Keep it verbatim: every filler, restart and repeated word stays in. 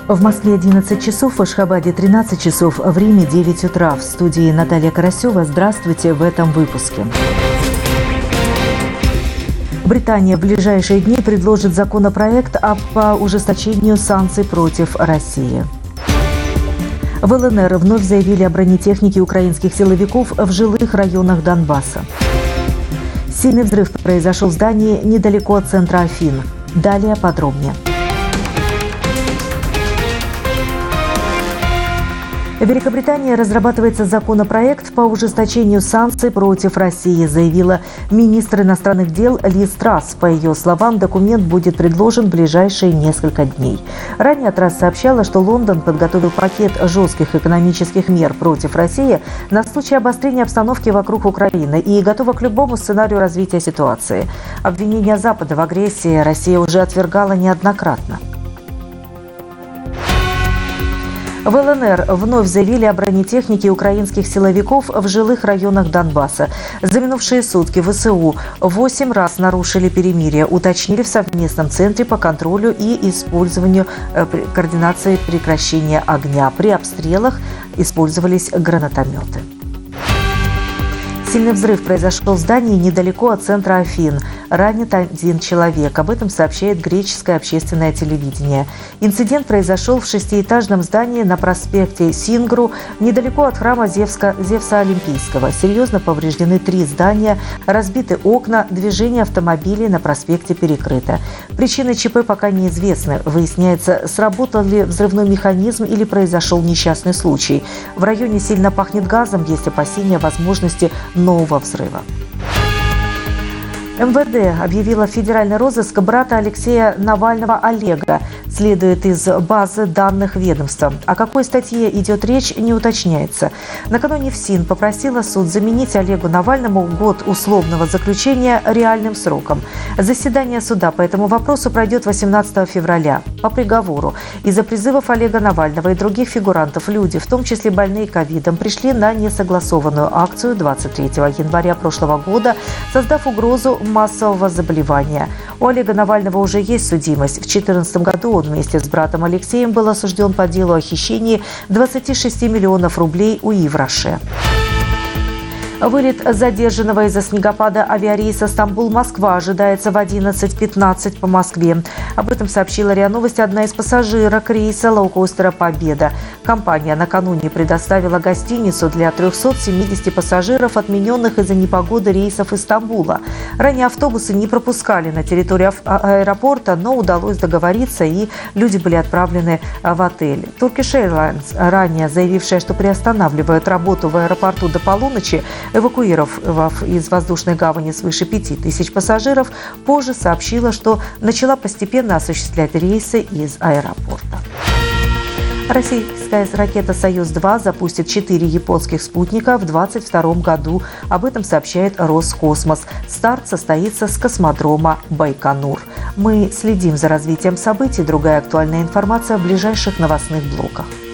В Москве одиннадцать часов, в Ашхабаде тринадцать часов, в Риме девять утра. В студии Наталья Карасева. Здравствуйте в этом выпуске. Британия в ближайшие дни предложит законопроект по ужесточению санкций против России. В ЛНР вновь заявили о бронетехнике украинских силовиков в жилых районах Донбасса. Сильный взрыв произошел в здании недалеко от центра Афин. Далее подробнее. В Великобритании разрабатывается законопроект по ужесточению санкций против России, заявила министр иностранных дел Лиз Трасс. По ее словам, документ будет предложен в ближайшие несколько дней. Ранее Трасс сообщала, что Лондон подготовил пакет жестких экономических мер против России на случай обострения обстановки вокруг Украины и готова к любому сценарию развития ситуации. Обвинения Запада в агрессии Россия уже отвергала неоднократно. В ЛНР вновь заявили о бронетехнике украинских силовиков в жилых районах Донбасса. За минувшие сутки ВСУ восемь раз нарушили перемирие, уточнили в совместном центре по контролю и использованию координации прекращения огня. При обстрелах использовались гранатометы. Сильный взрыв произошел в здании недалеко от центра Афин. Ранен один человек. Об этом сообщает греческое общественное телевидение. Инцидент произошел в шестиэтажном здании на проспекте Сингру, недалеко от храма Зевска, Зевса Олимпийского. Серьезно повреждены три здания, разбиты окна, движение автомобилей на проспекте перекрыто. Причины ЧП пока неизвестны. Выясняется, сработал ли взрывной механизм или произошел несчастный случай. В районе сильно пахнет газом, есть опасения возможности нового взрыва. МВД объявила федеральный розыск брата Алексея Навального Олега, следует из базы данных ведомства. О какой статье идет речь, не уточняется. Накануне ФСИН попросила суд заменить Олегу Навальному год условного заключения реальным сроком. Заседание суда по этому вопросу пройдет восемнадцатого февраля. По приговору из-за призывов Олега Навального и других фигурантов люди, в том числе больные ковидом, пришли на несогласованную акцию двадцать третьего января прошлого года, создав угрозу массового заболевания. У Олега Навального уже есть судимость. В две тысячи четырнадцатом году он вместе с братом Алексеем был осужден по делу о хищении двадцати шести миллионов рублей у Ивраше. Вылет задержанного из-за снегопада авиарейса Стамбул-Москва ожидается в одиннадцать пятнадцать по Москве. Об этом сообщила РИА Новости одна из пассажирок рейса лоукостера «Победа». Компания накануне предоставила гостиницу для трехсот семидесяти пассажиров, отмененных из-за непогоды рейсов из Стамбула. Ранее автобусы не пропускали на территорию аэропорта, но удалось договориться, и люди были отправлены в отель. Turkish Airlines, ранее заявившая, что приостанавливает работу в аэропорту до полуночи, эвакуировав из воздушной гавани свыше пяти тысяч пассажиров, позже сообщила, что начала постепенно осуществлять рейсы из аэропорта. Российская ракета «Союз-два» запустит четыре японских спутника в две тысячи двадцать втором году. Об этом сообщает Роскосмос. Старт состоится с космодрома Байконур. Мы следим за развитием событий. Другая актуальная информация в ближайших новостных блоках.